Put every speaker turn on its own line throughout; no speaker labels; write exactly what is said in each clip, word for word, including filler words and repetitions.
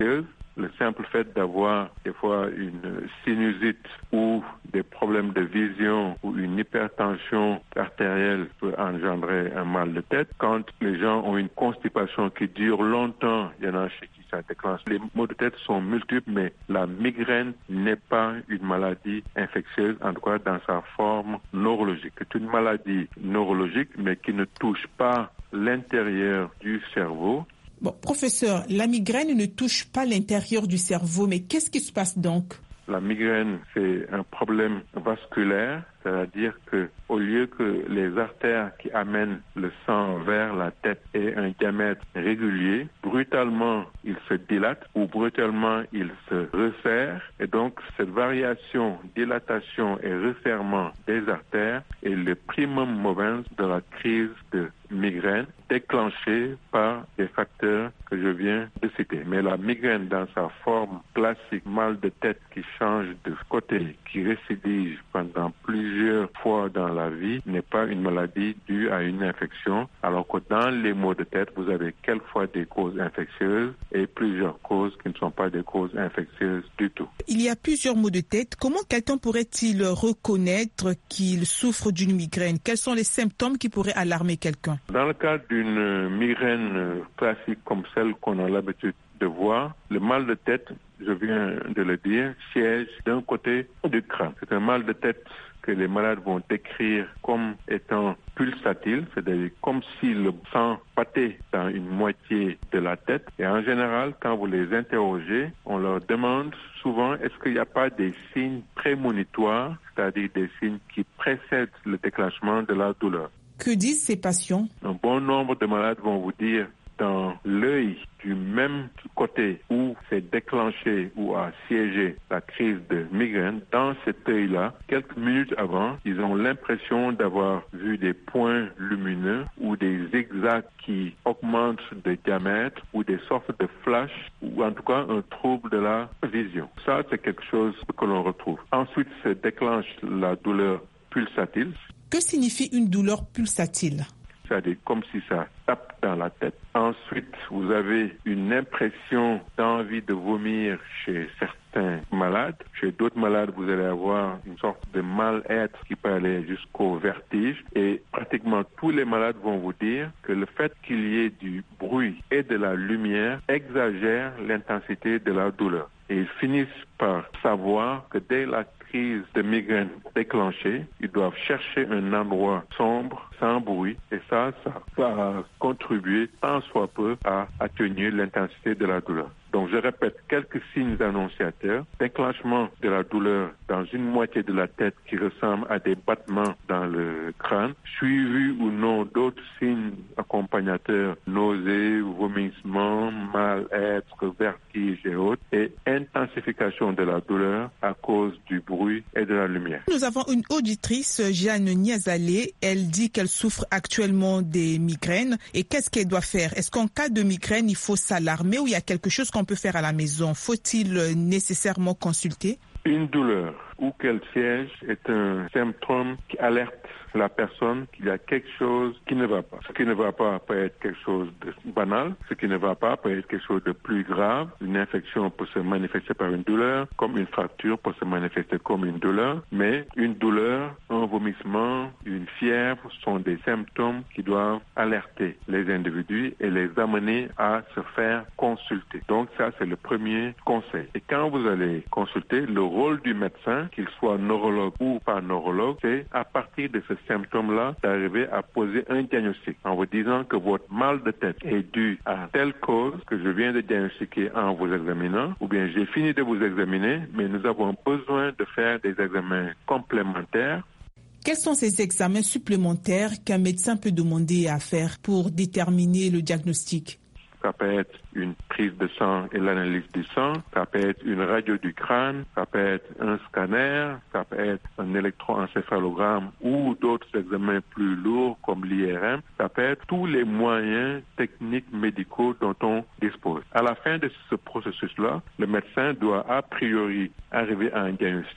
infectieuse. Le simple fait d'avoir des fois une sinusite ou des problèmes de vision ou une hypertension artérielle peut engendrer un mal de tête. Quand les gens ont une constipation qui dure longtemps, il y en a chez qui ça déclenche. Les maux de tête sont multiples, mais la migraine n'est pas une maladie infectieuse, en tout cas dans sa forme neurologique. C'est une maladie neurologique, mais qui ne touche pas l'intérieur du cerveau.
Bon, professeur, la migraine ne touche pas l'intérieur du cerveau, mais qu'est-ce qui se passe donc?
La migraine, c'est un problème vasculaire, c'est-à-dire que au lieu que les artères qui amènent le sang vers la tête aient un diamètre régulier, brutalement, ils se dilatent ou brutalement, ils se resserrent. Et donc, cette variation, dilatation et resserrement des artères est le primum movens de la crise de migraine déclenchée par des facteurs que je viens de citer. Mais la migraine dans sa forme classique, mal de tête qui change de côté, qui récidive pendant plusieurs fois dans la vie, n'est pas une maladie due à une infection, alors que dans les maux de tête, vous avez quelquefois des causes infectieuses et plusieurs causes qui ne sont pas des causes infectieuses du tout.
Il y a plusieurs maux de tête. Comment quelqu'un pourrait-il reconnaître qu'il souffre d'une migraine? Quels sont les symptômes qui pourraient alarmer quelqu'un?
Dans le cas d'une migraine classique comme celle qu'on a l'habitude de voir, le mal de tête, je viens de le dire, siège d'un côté du crâne. C'est un mal de tête que les malades vont décrire comme étant pulsatile, c'est-à-dire comme si le sang battait dans une moitié de la tête. Et en général, quand vous les interrogez, on leur demande souvent est-ce qu'il n'y a pas des signes prémonitoires, c'est-à-dire des signes qui précèdent le déclenchement de la douleur.
Que disent ces patients?
Un bon nombre de malades vont vous dire dans l'œil du même côté où s'est déclenché ou a siégé la crise de migraine, dans cet œil-là, quelques minutes avant, ils ont l'impression d'avoir vu des points lumineux ou des zigzags qui augmentent de diamètre ou des sortes de flashs ou en tout cas un trouble de la vision. Ça, c'est quelque chose que l'on retrouve. Ensuite, se déclenche la douleur pulsatile.
Que signifie une douleur pulsatile?
C'est-à-dire comme si ça tape dans la tête. Ensuite, vous avez une impression d'envie de vomir chez certains malades. Chez d'autres malades, vous allez avoir une sorte de mal-être qui peut aller jusqu'au vertige. Et pratiquement tous les malades vont vous dire que le fait qu'il y ait du bruit et de la lumière exagère l'intensité de la douleur. Et ils finissent par savoir que dès la crise de migraine déclenchée, ils doivent chercher un endroit sombre, sans bruit, et ça, ça va contribuer tant soit peu à atténuer l'intensité de la douleur. Donc, je répète, quelques signes annonciateurs, déclenchement de la douleur dans une moitié de la tête qui ressemble à des battements dans le crâne, suivi ou non d'autres signes accompagnateurs, nausées, vomissements, mal-être, vertige et autres, et intensification de la douleur à cause du bruit et de la lumière.
Nous avons une auditrice, Jeanne Niazalé. Elle dit qu'elle souffre actuellement des migraines. Et qu'est-ce qu'elle doit faire? Est-ce qu'en cas de migraine, il faut s'alarmer ou il y a quelque chose qu'on peut faire à la maison? Faut-il nécessairement consulter?
Une douleur où qu'elle siège est un symptôme qui alerte la personne qu'il y a quelque chose qui ne va pas. Ce qui ne va pas peut être quelque chose de banal, ce qui ne va pas peut être quelque chose de plus grave. Une infection peut se manifester par une douleur, comme une fracture peut se manifester comme une douleur, mais une douleur, un vomissement, une fièvre sont des symptômes qui doivent alerter les individus et les amener à se faire consulter. Donc ça, c'est le premier conseil. Et quand vous allez consulter, le rôle du médecin, qu'il soit neurologue ou pas neurologue, c'est à partir de ce symptômes-là, d'arriver à poser un diagnostic en vous disant que votre mal de tête est dû à telle cause que je viens de diagnostiquer en vous examinant, ou bien j'ai fini de vous examiner, mais nous avons besoin de faire des examens complémentaires.
Quels sont ces examens supplémentaires qu'un médecin peut demander à faire pour déterminer le diagnostic?
Ça peut être une prise de sang et l'analyse du sang, ça peut être une radio du crâne, ça peut être un scanner, ça peut être un électroencéphalogramme ou d'autres examens plus lourds comme l'I R M, ça peut être tous les moyens techniques médicaux dont on dispose. À la fin de ce processus-là, le médecin doit a priori arriver à un diagnostic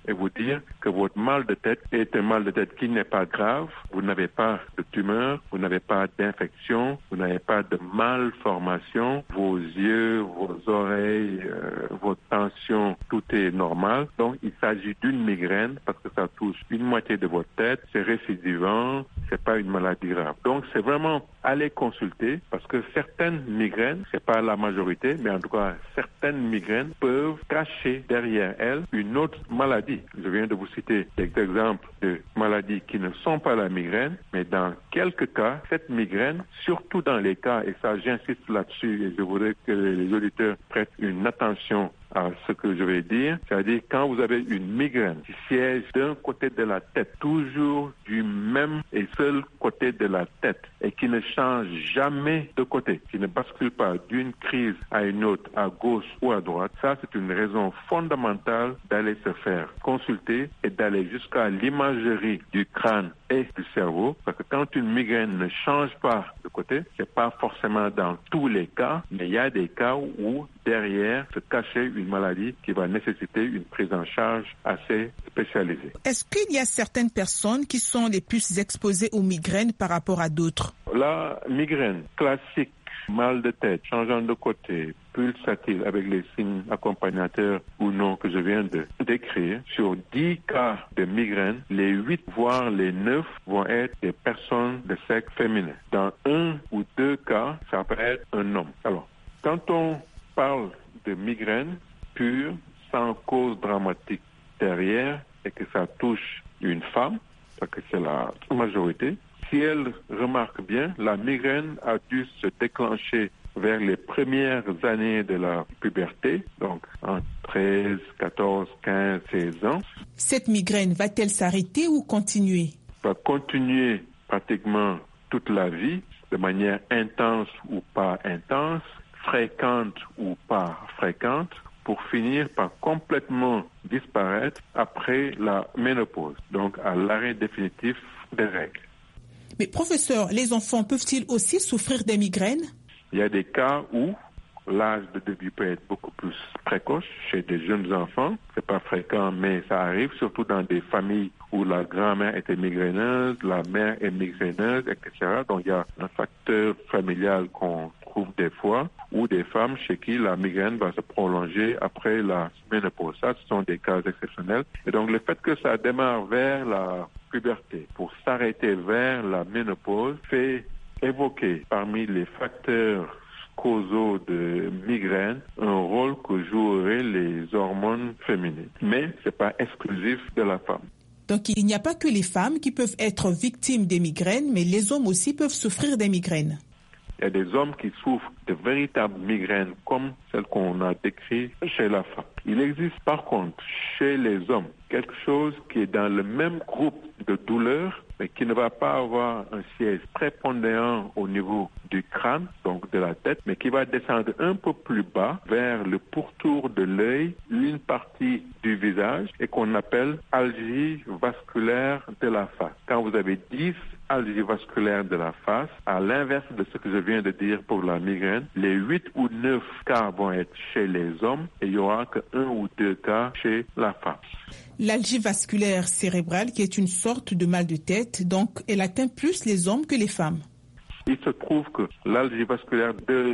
et vous dire que votre mal de tête est un mal de tête qui n'est pas grave. Vous n'avez pas de tumeur, vous n'avez pas d'infection, vous n'avez pas de malformation. Vos yeux, vos oreilles, euh, votre tension, tout est normal. Donc, il s'agit d'une migraine parce que ça touche une moitié de votre tête. C'est récidivant, c'est pas une maladie grave. Donc, c'est vraiment aller consulter parce que certaines migraines, c'est pas la majorité, mais en tout cas, certaines migraines peuvent cacher derrière elles une autre maladie. Je viens de vous citer des exemples de maladies qui ne sont pas la migraine, mais dans quelques cas, cette migraine, surtout dans les cas, et ça j'insiste là-dessus et je voudrais que les auditeurs prêtent une attention à ce que je vais dire, c'est-à-dire quand vous avez une migraine qui siège d'un côté de la tête, toujours du même et seul côté de la tête, et qui ne change jamais de côté, qui ne bascule pas d'une crise à une autre, à gauche ou à droite, ça c'est une raison fondamentale d'aller se faire consulter et d'aller jusqu'à l'imagerie du crâne et du cerveau, parce que quand une migraine ne change pas de côté, c'est pas forcément dans tous les cas, mais il y a des cas où derrière se cachait une maladie qui va nécessiter une prise en charge assez spécialisée.
Est-ce qu'il y a certaines personnes qui sont les plus exposées aux migraines par rapport à d'autres?
La migraine classique, mal de tête, changeant de côté, pulsatile avec les signes accompagnateurs ou non que je viens de décrire, sur dix cas de migraine, les huit voire les neuf vont être des personnes de sexe féminin. Dans un ou deux cas, ça peut être un homme. Alors, quand on parle de migraine pure, sans cause dramatique derrière, et que ça touche une femme, parce que c'est la majorité, si elle remarque bien, la migraine a dû se déclencher vers les premières années de la puberté, donc en treize, quatorze, quinze, seize ans.
Cette migraine va-t-elle s'arrêter ou continuer?
Va continuer pratiquement toute la vie, de manière intense ou pas intense, fréquente ou pas fréquente, pour finir par complètement disparaître après la ménopause, donc à l'arrêt définitif des règles.
Mais professeur, les enfants peuvent-ils aussi souffrir des migraines?
Il y a des cas où l'âge de début peut être beaucoup plus précoce chez des jeunes enfants. C'est pas fréquent, mais ça arrive, surtout dans des familles où la grand-mère était migraineuse, la mère est migraineuse, et cetera. Donc il y a un facteur familial qu'on trouve des fois, ou des femmes chez qui la migraine va se prolonger après la ménopause. Ça, ce sont des cas exceptionnels. Et donc le fait que ça démarre vers la puberté pour s'arrêter vers la ménopause fait évoquer parmi les facteurs causaux de migraine un rôle que joueraient les hormones féminines. Mais ce n'est pas exclusif de la femme.
Donc il n'y a pas que les femmes qui peuvent être victimes des migraines, mais les hommes aussi peuvent souffrir des migraines.
Il y a des hommes qui souffrent de véritables migraines comme celles qu'on a décrites chez la femme. Il existe par contre chez les hommes quelque chose qui est dans le même groupe de douleurs, mais qui ne va pas avoir un siège prépondérant au niveau du crâne, donc de la tête, mais qui va descendre un peu plus bas vers le pourtour de l'œil, une partie du visage, et qu'on appelle algie vasculaire de la face. Quand vous avez dix algie vasculaire de la face, à l'inverse de ce que je viens de dire pour la migraine, les huit ou neuf cas vont être chez les hommes et il n'y aura que un ou deux cas chez la femme.
L'algie vasculaire cérébrale, qui est une sorte de mal de tête, donc elle atteint plus les hommes que les femmes.
Il se trouve que l'algie vasculaire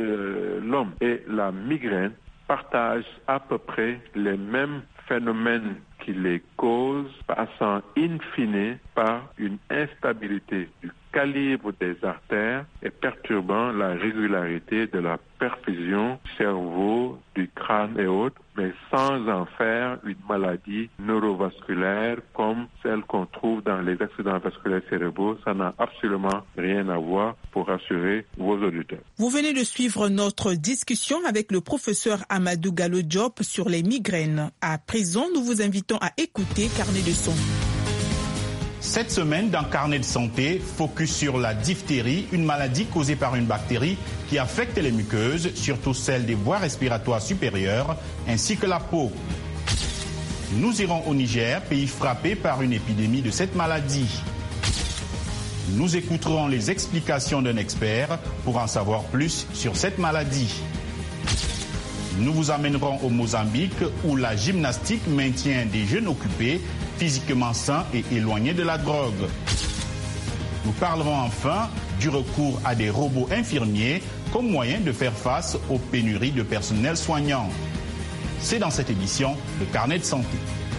de l'homme et la migraine partagent à peu près les mêmes phénomènes qui les causent, passant in fine par une instabilité du calibre des artères et perturbant la régularité de la perfusion du cerveau, du crâne et autres, mais sans en faire une maladie neurovasculaire comme celle qu'on trouve dans les accidents vasculaires cérébraux. Ça n'a absolument rien à voir, pour rassurer vos auditeurs.
Vous venez de suivre notre discussion avec le professeur Amadou Gallo Diop sur les migraines. À présent, nous vous invitons à écouter Carnet de son.
Cette semaine, dans Carnet de santé, focus sur la diphtérie, une maladie causée par une bactérie qui affecte les muqueuses, surtout celles des voies respiratoires supérieures, ainsi que la peau. Nous irons au Niger, pays frappé par une épidémie de cette maladie. Nous écouterons les explications d'un expert pour en savoir plus sur cette maladie. Nous vous amènerons au Mozambique où la gymnastique maintient des jeunes occupés, physiquement sains et éloignés de la drogue. Nous parlerons enfin du recours à des robots infirmiers comme moyen de faire face aux pénuries de personnel soignant. C'est dans cette édition de Carnet de santé.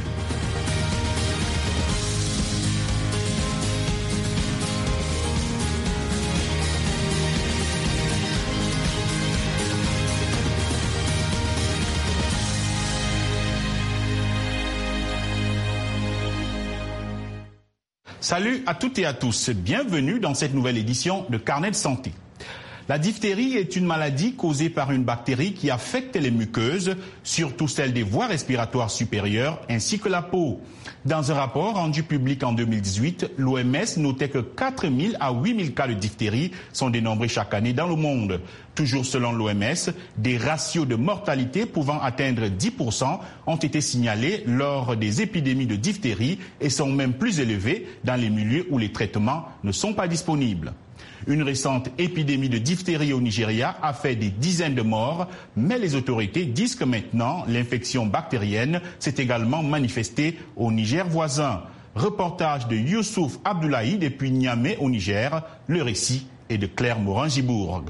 Salut à toutes et à tous, bienvenue dans cette nouvelle édition de Carnet de santé. La diphtérie est une maladie causée par une bactérie qui affecte les muqueuses, surtout celles des voies respiratoires supérieures ainsi que la peau. Dans un rapport rendu public en deux mille dix-huit, l'O M S notait que quatre mille à huit mille cas de diphtérie sont dénombrés chaque année dans le monde. Toujours selon l'O M S, des ratios de mortalité pouvant atteindre dix pour cent ont été signalés lors des épidémies de diphtérie et sont même plus élevés dans les milieux où les traitements ne sont pas disponibles. Une récente épidémie de diphtérie au Nigeria a fait des dizaines de morts, mais les autorités disent que maintenant, l'infection bactérienne s'est également manifestée au Niger voisin. Reportage de Youssouf Abdoulaye depuis Niamey au Niger. Le récit est de Claire Morin-Gibourg.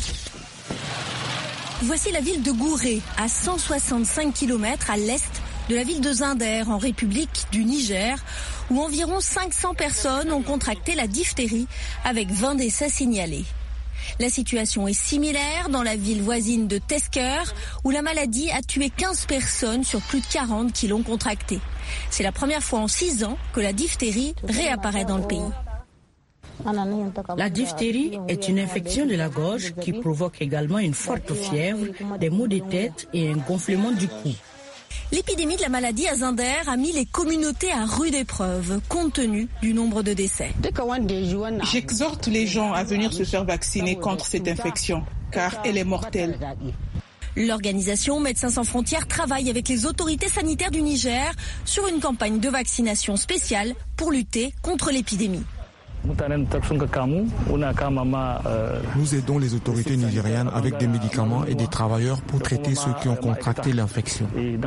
Voici la ville de Gouré, à cent soixante-cinq kilomètres à l'est de la ville de Zinder, en République du Niger, où environ cinq cents personnes ont contracté la diphtérie, avec vingt décès signalés. La situation est similaire dans la ville voisine de Tesker, où la maladie a tué quinze personnes sur plus de quarante qui l'ont contractée. C'est la première fois en six ans que la diphtérie réapparaît dans le pays.
La diphtérie est une infection de la gorge qui provoque également une forte fièvre, des maux de tête et un gonflement du cou.
L'épidémie de la maladie à Zinder a mis les communautés à rude épreuve, compte tenu du nombre de décès.
J'exhorte les gens à venir se faire vacciner contre cette infection, car elle est mortelle.
L'organisation Médecins sans frontières travaille avec les autorités sanitaires du Niger sur une campagne de vaccination spéciale pour lutter contre l'épidémie.
Nous aidons les autorités nigérianes avec des médicaments et des travailleurs pour traiter ceux qui ont contracté l'infection.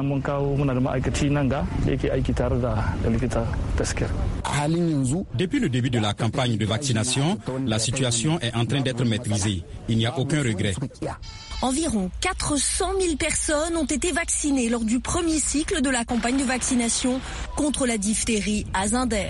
Depuis le début de la campagne de vaccination, la situation est en train d'être maîtrisée. Il n'y a aucun regret.
Environ quatre cent mille personnes ont été vaccinées lors du premier cycle de la campagne de vaccination contre la diphtérie à Zinder.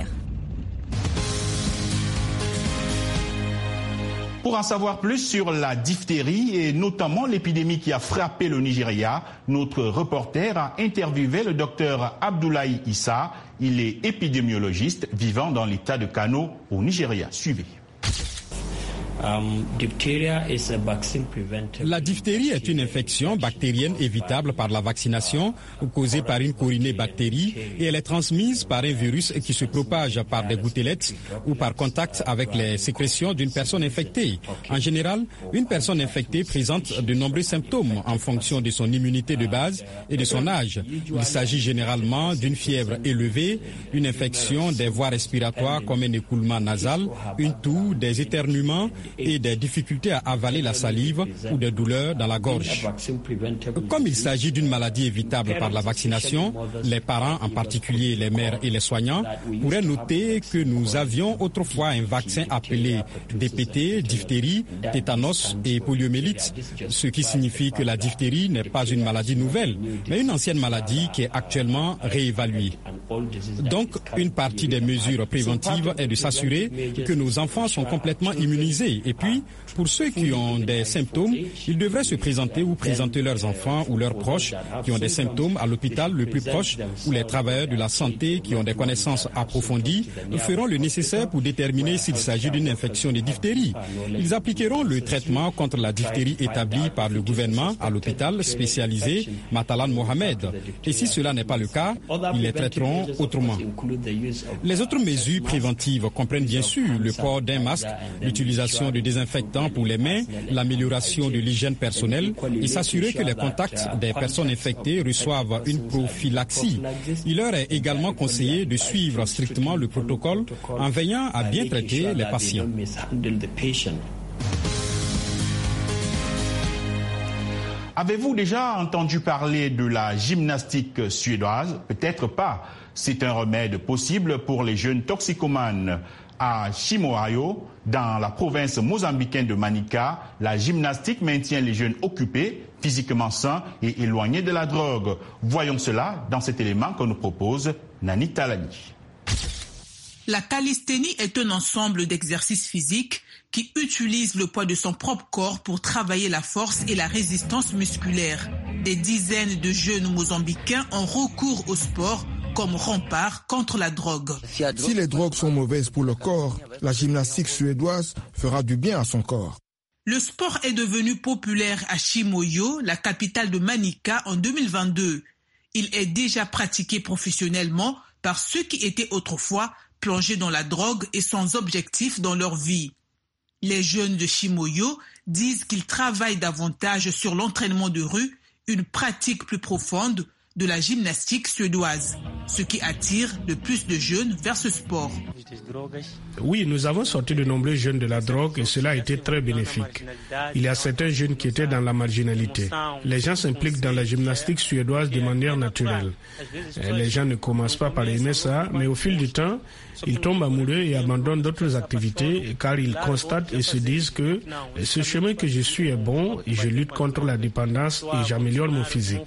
Pour en savoir plus sur la diphtérie et notamment l'épidémie qui a frappé le Nigeria, notre reporter a interviewé le docteur Abdoulaye Issa. Il est épidémiologiste vivant dans l'état de Kano au Nigeria. Suivez.
La diphtérie est une infection bactérienne évitable par la vaccination, causée par une corinébactérie, et elle est transmise par un virus qui se propage par des gouttelettes ou par contact avec les sécrétions d'une personne infectée. En général, une personne infectée présente de nombreux symptômes en fonction de son immunité de base et de son âge. Il s'agit généralement d'une fièvre élevée, une infection des voies respiratoires comme un écoulement nasal, une toux, des éternuements et des difficultés à avaler la salive ou des douleurs dans la gorge. Comme il s'agit d'une maladie évitable par la vaccination, les parents, en particulier les mères et les soignants, pourraient noter que nous avions autrefois un vaccin appelé D P T, diphtérie, tétanos et poliomyélite, ce qui signifie que la diphtérie n'est pas une maladie nouvelle, mais une ancienne maladie qui est actuellement réévaluée. Donc, une partie des mesures préventives est de s'assurer que nos enfants sont complètement immunisés. Et puis, pour ceux qui ont des symptômes, ils devraient se présenter ou présenter leurs enfants ou leurs proches qui ont des symptômes à l'hôpital le plus proche, ou les travailleurs de la santé qui ont des connaissances approfondies feront le nécessaire pour déterminer s'il s'agit d'une infection de diphtérie. Ils appliqueront le traitement contre la diphtérie établi par le gouvernement à l'hôpital spécialisé Matalan Mohamed. Et si cela n'est pas le cas, ils les traiteront autrement. Les autres mesures préventives comprennent bien sûr le port d'un masque, l'utilisation de désinfectants pour les mains, l'amélioration de l'hygiène personnelle et s'assurer que les contacts des personnes infectées reçoivent une prophylaxie. Il leur est également conseillé de suivre strictement le protocole en veillant à bien traiter les patients.
Avez-vous déjà entendu parler de la gymnastique suédoise? Peut-être pas. C'est un remède possible pour les jeunes toxicomanes. À Chimoio, dans la province mozambicaine de Manica, la gymnastique maintient les jeunes occupés, physiquement sains et éloignés de la drogue. Voyons cela dans cet élément que nous propose Nani Talani.
La calisthénie est un ensemble d'exercices physiques qui utilisent le poids de son propre corps pour travailler la force et la résistance musculaire. Des dizaines de jeunes mozambicains ont recours au sport comme rempart contre la drogue.
Si les drogues sont mauvaises pour le corps, la gymnastique suédoise fera du bien à son corps.
Le sport est devenu populaire à Chimoio, la capitale de Manica, en deux mille vingt-deux. Il est déjà pratiqué professionnellement par ceux qui étaient autrefois plongés dans la drogue et sans objectif dans leur vie. Les jeunes de Chimoio disent qu'ils travaillent davantage sur l'entraînement de rue, une pratique plus profonde de la gymnastique suédoise, ce qui attire de plus de jeunes vers ce sport.
Oui, nous avons sorti de nombreux jeunes de la drogue et cela a été très bénéfique. Il y a certains jeunes qui étaient dans la marginalité. Les gens s'impliquent dans la gymnastique suédoise de manière naturelle. Les gens ne commencent pas par aimer ça, mais au fil du temps, ils tombent amoureux et abandonnent d'autres activités car ils constatent et se disent que ce chemin que je suis est bon et je lutte contre la dépendance et j'améliore mon physique.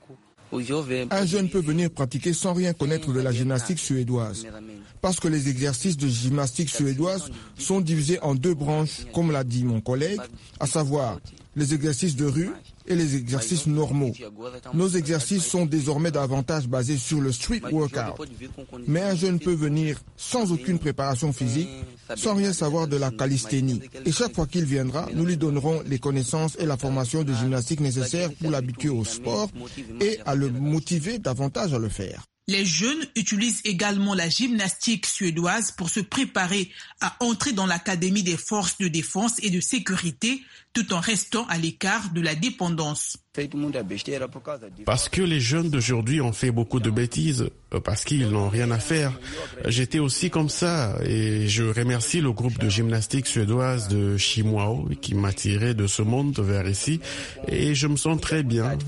Un jeune peut venir pratiquer sans rien connaître de la gymnastique suédoise. Parce que les exercices de gymnastique suédoise sont divisés en deux branches, comme l'a dit mon collègue, à savoir les exercices de rue et les exercices normaux. Nos exercices sont désormais davantage basés sur le street workout. Mais un jeune peut venir sans aucune préparation physique, sans rien savoir de la calisthénie. Et chaque fois qu'il viendra, nous lui donnerons les connaissances et la formation de gymnastique nécessaires pour l'habituer au sport et à le motiver davantage à le faire.
Les jeunes utilisent également la gymnastique suédoise pour se préparer à entrer dans l'académie des forces de défense et de sécurité tout en restant à l'écart de la dépendance.
Parce que les jeunes d'aujourd'hui ont fait beaucoup de bêtises, parce qu'ils n'ont rien à faire. J'étais aussi comme ça et je remercie le groupe de gymnastique suédoise de Chimoio qui m'a tiré de ce monde vers ici et je me sens très bien.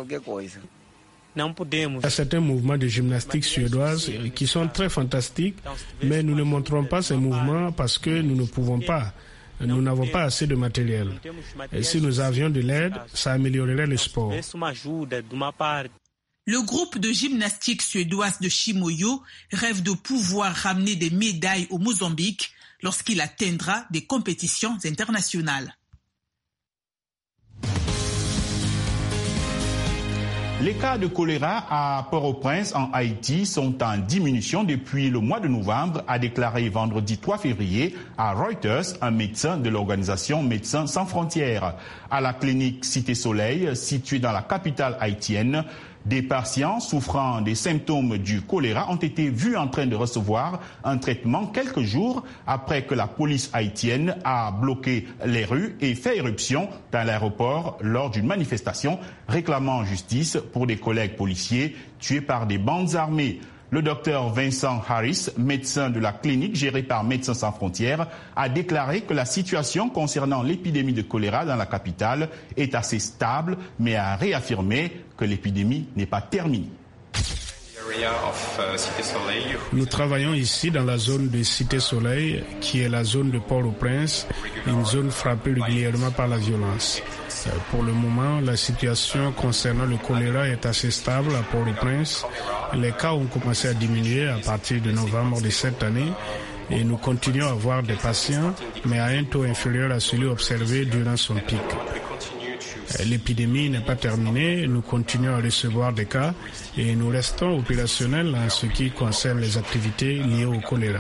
Il y a certains mouvements de gymnastique suédoise qui sont très fantastiques, mais nous ne montrons pas ces mouvements parce que nous ne pouvons pas. Nous n'avons pas assez de matériel. Et si nous avions de l'aide, ça améliorerait le sport.
Le groupe de gymnastique suédoise de Chimoio rêve de pouvoir ramener des médailles au Mozambique lorsqu'il atteindra des compétitions internationales.
Les cas de choléra à Port-au-Prince en Haïti sont en diminution depuis le mois de novembre, a déclaré vendredi trois février à Reuters un médecin de l'organisation Médecins sans frontières. À la clinique Cité Soleil, située dans la capitale haïtienne, des patients souffrant des symptômes du choléra ont été vus en train de recevoir un traitement quelques jours après que la police haïtienne a bloqué les rues et fait éruption dans l'aéroport lors d'une manifestation réclamant justice pour des collègues policiers tués par des bandes armées. Le docteur Vincent Harris, médecin de la clinique gérée par Médecins sans frontières, a déclaré que la situation concernant l'épidémie de choléra dans la capitale est assez stable, mais a réaffirmé que l'épidémie n'est pas terminée.
Nous travaillons ici dans la zone de Cité Soleil, qui est la zone de Port-au-Prince, une zone frappée régulièrement par la violence. Pour le moment, la situation concernant le choléra est assez stable à Port-au-Prince. Les cas ont commencé à diminuer à partir de novembre de cette année et nous continuons à avoir des patients, mais à un taux inférieur à celui observé durant son pic. L'épidémie n'est pas terminée, nous continuons à recevoir des cas et nous restons opérationnels en ce qui concerne les activités liées au choléra.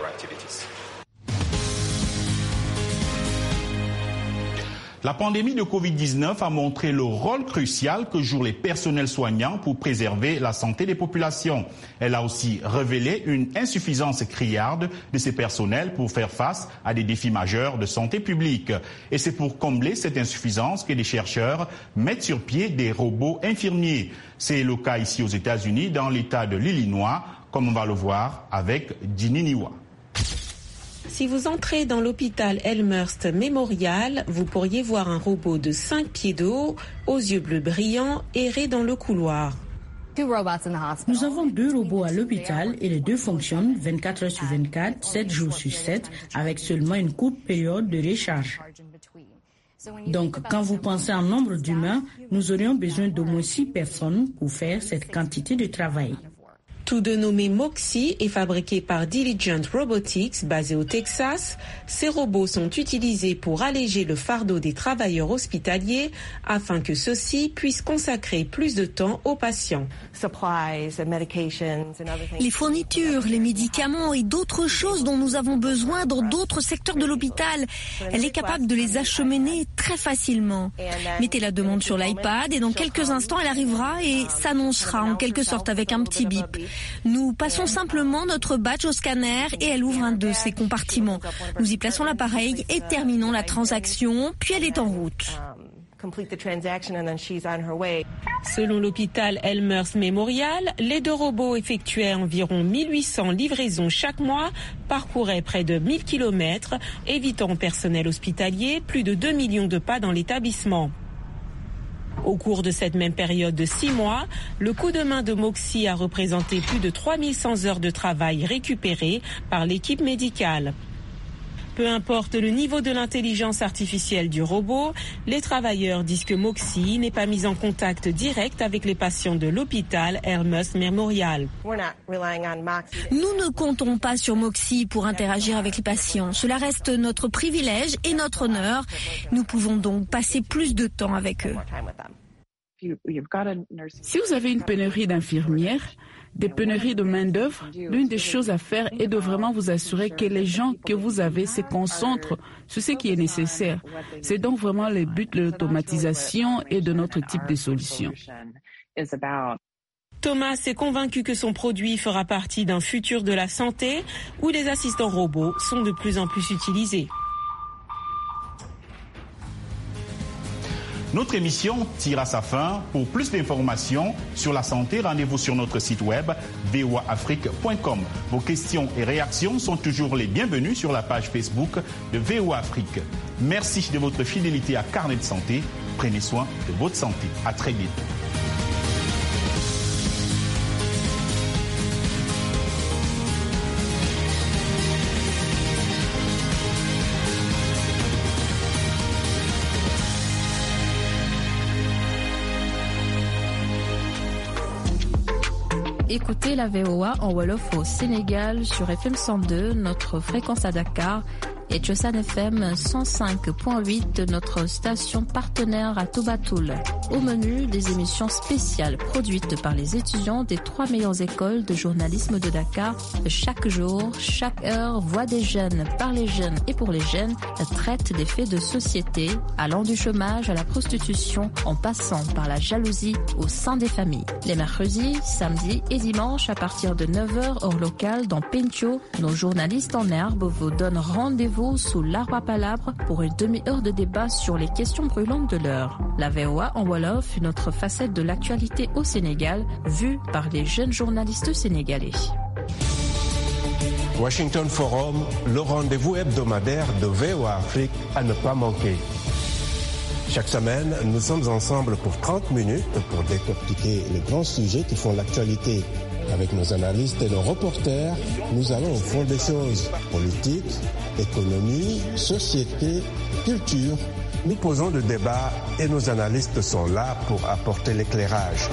La pandémie de covid dix-neuf a montré le rôle crucial que jouent les personnels soignants pour préserver la santé des populations. Elle a aussi révélé une insuffisance criarde de ces personnels pour faire face à des défis majeurs de santé publique. Et c'est pour combler cette insuffisance que des chercheurs mettent sur pied des robots infirmiers. C'est le cas ici aux États-Unis, dans l'État de l'Illinois, comme on va le voir avec Dini Niwa.
Si vous entrez dans l'hôpital Elmhurst Memorial, vous pourriez voir un robot de cinq pieds de haut, aux yeux bleus brillants, errer dans le couloir.
Nous avons deux robots à l'hôpital et les deux fonctionnent vingt-quatre heures sur vingt-quatre, sept jours sur sept, avec seulement une courte période de recharge. Donc, quand vous pensez en nombre d'humains, nous aurions besoin d'au moins six personnes pour faire cette quantité de travail.
Tous deux nommés Moxie et fabriqués par Diligent Robotics, basé au Texas, ces robots sont utilisés pour alléger le fardeau des travailleurs hospitaliers afin que ceux-ci puissent consacrer plus de temps aux patients.
Les fournitures, les médicaments et d'autres choses dont nous avons besoin dans d'autres secteurs de l'hôpital, elle est capable de les acheminer très facilement. Mettez la demande sur l'iPad et dans quelques instants elle arrivera et s'annoncera en quelque sorte avec un petit bip. Nous passons simplement notre badge au scanner et elle ouvre un de ses compartiments. Nous y plaçons l'appareil et terminons la transaction, puis elle est en route.
Selon l'hôpital Elmhurst Memorial, les deux robots effectuaient environ mille huit cents livraisons chaque mois, parcouraient près de mille kilomètres, évitant au personnel hospitalier plus de deux millions de pas dans l'établissement. Au cours de cette même période de six mois, le coup de main de Moxie a représenté plus de trois mille cent heures de travail récupérées par l'équipe médicale. Peu importe le niveau de l'intelligence artificielle du robot, les travailleurs disent que Moxie n'est pas mis en contact direct avec les patients de l'hôpital Elmhurst Memorial.
Nous ne comptons pas sur Moxie pour interagir avec les patients. Cela reste notre privilège et notre honneur. Nous pouvons donc passer plus de temps avec eux.
Si vous avez une pénurie d'infirmières, des pénuries de main-d'œuvre, l'une des choses à faire est de vraiment vous assurer que les gens que vous avez se concentrent sur ce qui est nécessaire. C'est donc vraiment le but de l'automatisation et de notre type de solution.
Thomas est convaincu que son produit fera partie d'un futur de la santé où les assistants robots sont de plus en plus utilisés.
Notre émission tire à sa fin. Pour plus d'informations sur la santé, rendez-vous sur notre site web v o a afrique point com. Vos questions et réactions sont toujours les bienvenues sur la page Facebook de V O A Afrique. Merci de votre fidélité à Carnet de Santé. Prenez soin de votre santé. À très bientôt.
Écoutez la V O A en Wolof au Sénégal sur F M cent deux, notre fréquence à Dakar, et Tchosan F M cent cinq point huit, notre station partenaire à Toubatoul. Au menu, des émissions spéciales produites par les étudiants des trois meilleures écoles de journalisme de Dakar. Chaque jour, chaque heure, Voix des jeunes, par les jeunes et pour les jeunes, traite des faits de société, allant du chômage à la prostitution, en passant par la jalousie au sein des familles. Les mercredis, samedis et dimanches, à partir de neuf heures heure locale dans Pentio, nos journalistes en herbe vous donnent rendez-vous sous l'arbre à palabres pour une demi-heure de débat sur les questions brûlantes de l'heure. La V O A en Wolof, une autre facette de l'actualité au Sénégal, vue par les jeunes journalistes sénégalais.
Washington Forum, le rendez-vous hebdomadaire de V O A Afrique à ne pas manquer. Chaque semaine, nous sommes ensemble pour trente minutes pour décortiquer les grands sujets qui font l'actualité. Avec nos analystes et nos reporters, nous allons au fond des choses. Politique, économie, société, culture. Nous posons le débat et nos analystes sont là pour apporter l'éclairage.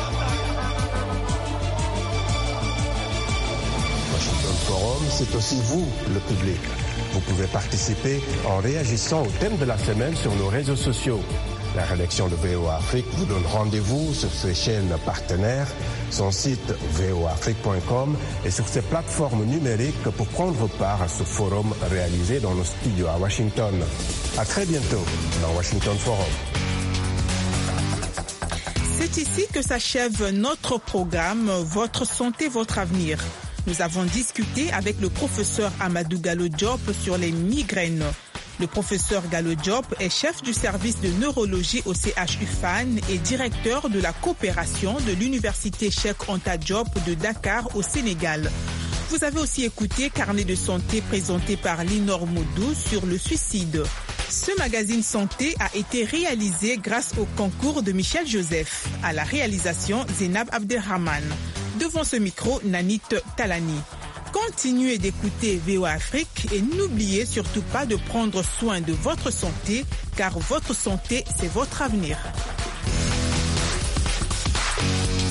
Washington Forum, c'est aussi vous, le public. Vous pouvez participer en réagissant au thème de la semaine sur nos réseaux sociaux. La rédaction de V O A Afrique vous donne rendez-vous sur ses chaînes partenaires, son site v o a afrique point com et sur ses plateformes numériques pour prendre part à ce forum réalisé dans nos studios à Washington. À très bientôt dans Washington Forum.
C'est ici que s'achève notre programme Votre santé, votre avenir. Nous avons discuté avec le professeur Amadou Gallo Diop sur les migraines. Le professeur Gallo Diop est chef du service de neurologie au C H U F A N et directeur de la coopération de l'université Cheikh Anta Diop de Dakar au Sénégal. Vous avez aussi écouté Carnet de santé présenté par Linor Moudou sur le suicide. Ce magazine santé a été réalisé grâce au concours de Michel Joseph. À la réalisation, Zénab Abdelrahman. Devant ce micro, Nanit Talani. Continuez d'écouter V O A Afrique et n'oubliez surtout pas de prendre soin de votre santé, car votre santé, c'est votre avenir.